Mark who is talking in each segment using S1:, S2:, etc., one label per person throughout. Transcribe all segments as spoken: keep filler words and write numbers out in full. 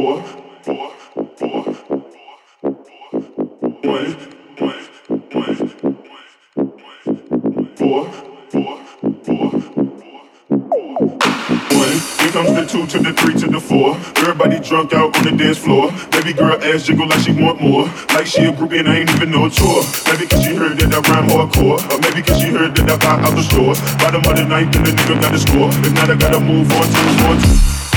S1: four, four, four, one, one, one, four, four, four, one. Here comes the two to the three to the four. Everybody drunk out on the dance floor. Baby girl ass jiggle like she want more. Like she a groupie and I ain't even no tour. Maybe cause she heard that I rhyme hardcore. Or maybe cause she heard that I buy out the store. Bottom of the ninth and the nigga got to score. If not I gotta move on to the one.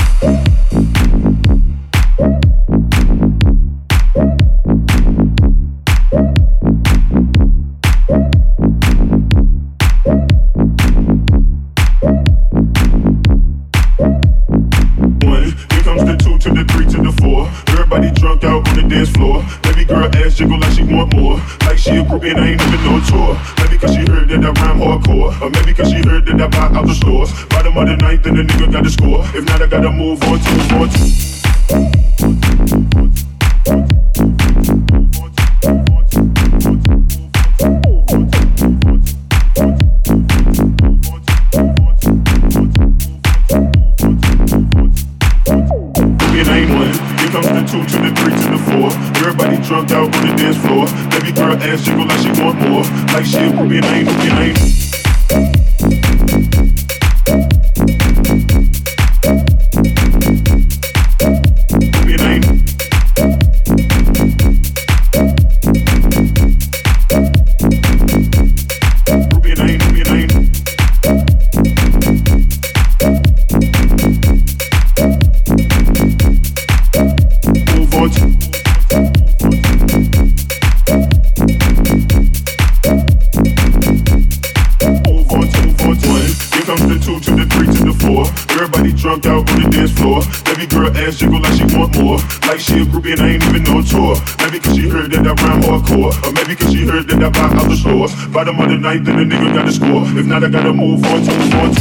S1: Everybody drunk out on the dance floor. Baby girl ass jiggle like she want more. Like she a groupie and I ain't even no tour. Maybe cause she heard that I rhyme hardcore. Or maybe cause she heard that I buy out the stores. Bottom of the ninth and the nigga got to score. If not I gotta move on to move on to. Two to the three to the four. Everybody drunk out on the dance floor. Baby girl ass jiggle like she want more. Like she a groupie and I ain't, and I ain't. Everybody drunk out on the dance floor. Baby girl ass jiggle like she want more. Like she a groupie and I ain't even no tour. Maybe cause she heard that I rhyme hardcore. Or maybe cause she heard that I buy out the stores. Bottom of the ninth and the nigga got to score. If not I gotta move on to move on to.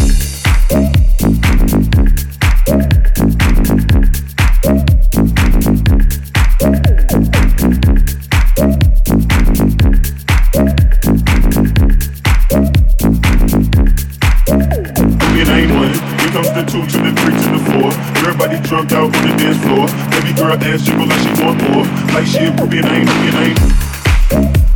S1: Two to the three to the four. Everybody drunk out on the dance floor. Baby girl ass jiggle like she want more. Like she a groupie and I ain't, and I ain't.